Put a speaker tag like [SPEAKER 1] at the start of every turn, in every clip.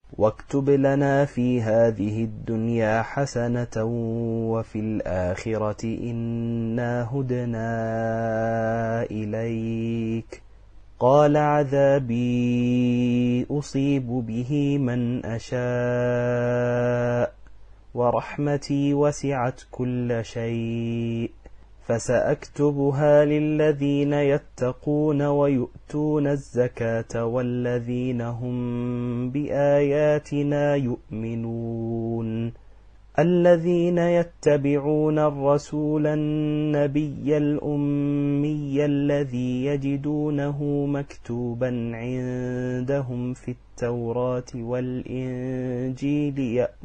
[SPEAKER 1] واكتب لنا في هذه الدنيا حسنة وفي الآخرة إنا هدنا إليك. قال عذابي أصيب به من أشاء ورحمتي وسعت كل شيء فسأكتبها للذين يتقون ويؤتون الزكاة والذين هم بآياتنا يؤمنون. الذين يتبعون الرسول النبي الأمي الذي يجدونه مكتوبا عندهم في التوراة والإنجيل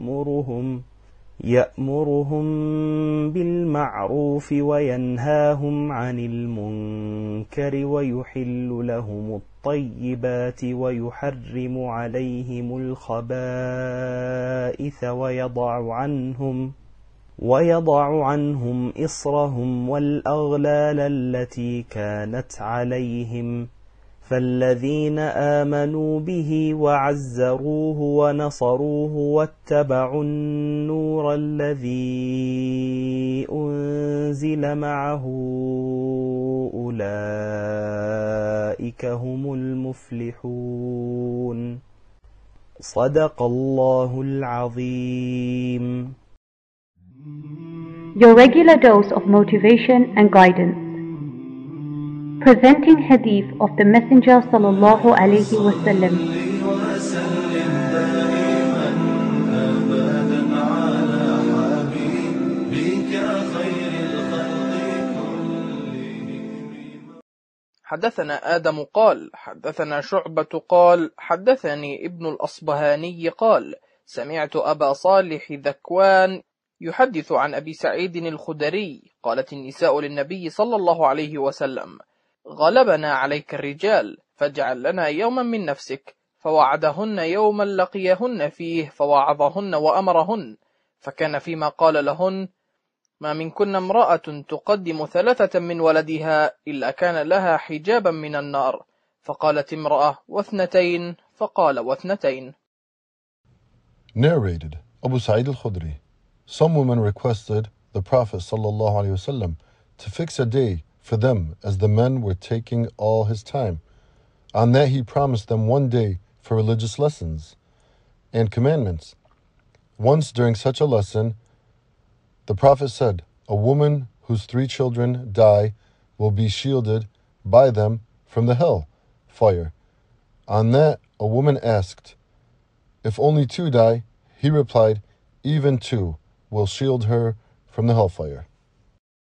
[SPEAKER 1] يأمرهم بالمعروف وينهاهم عن المنكر ويحل لهم الطيبات ويحرم عليهم الخبائث ويضع عنهم إصرهم والأغلال التي كانت عليهم. فالذين آمنوا به وعزروه ونصروه واتبعوا النور الذي أنزل معه أولئك هم المفلحون. صدق الله العظيم.
[SPEAKER 2] Your regular dose of motivation and guidance. Presenting hadith of the Messenger sallallahu alaihi wasallam.
[SPEAKER 3] حدثنا آدم قال حدثنا شعبة قال حدثني ابن الأصبهاني قال سمعت أبا صالح ذكوان يحدث عن أبي سعيد الخدري قالت النساء للنبي صلى الله عليه وسلم غلبنا عليك الرجال فاجعل لنا يوما من نفسك، فوعدهن يوما لقيهن فيه فوعظهن وأمرهن، فكان فيما قال لهن ما منكن امرأة تقدم 3 من ولدها إلا كان لها حجابا من النار، فقالت امرأة 2 فقال 2.
[SPEAKER 4] Narrated Abu Sa'id al-Khudri. Some women requested the Prophet ﷺ to fix a day for them as the men were taking all his time. On that he promised them one day for religious lessons and commandments. Once during such a lesson, the Prophet said, a woman whose 3 children die will be shielded by them from the hell fire. On that, a woman asked, if only 2 die, he replied, even 2 will shield her from the hellfire.